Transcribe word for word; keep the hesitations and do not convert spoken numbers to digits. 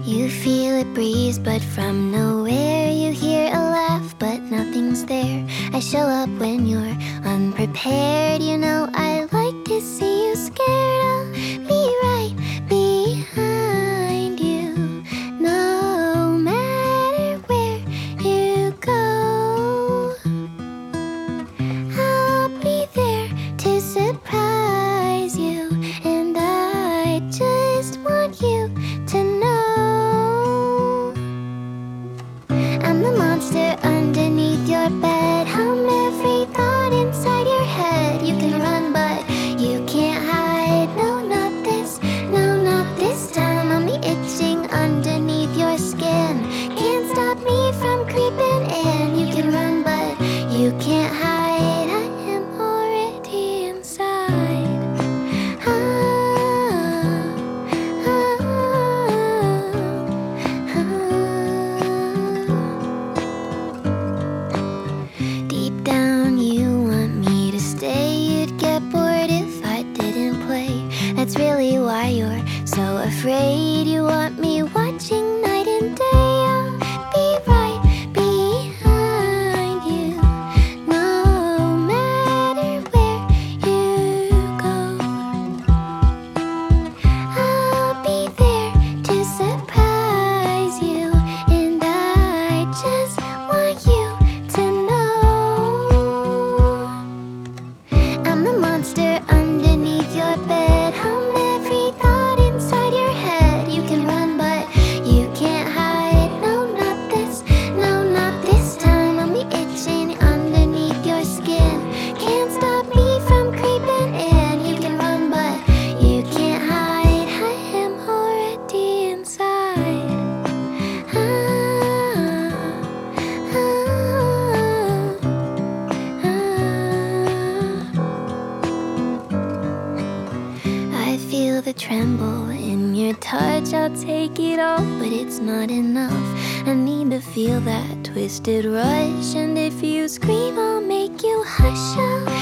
You feel a breeze, but from nowhere you hear a laugh, but nothing's there. I show up when you're unprepared. You know I like to see you scared. I'll be right behind you, no matter where you go. I'll be there to surprise you, and I just want you to know I'm the monster underneath your bed. I'm every thought inside your head. You can run, but you can't hide. No, not this, no, not this time. I'm the itching underneath your skin. Can't stop me from creeping in. You can run, but you can't hide. I am already inside. Ah, ah, ah, ah. Deep down you want me to stay. You'd get bored if I didn't play. That's really why you're so afraid. You want me watching night and day. I'll be right behind you, no matter where you go. I'll be there to surprise you, and I just want you to know I'm the monster underneath your bed. I'm every thought inside your head. You can run, but you can't hide. No, not this, no, not this time. I'm the itching underneath your skin. Can't stop me from creeping in. You can run, but you can't hide. I am already inside. Ah, ah, ah. I feel the tremble in your touch. I'll take it all, but it's not enough. I need to feel that twisted rush, and if you scream, I'll make you hush. I'll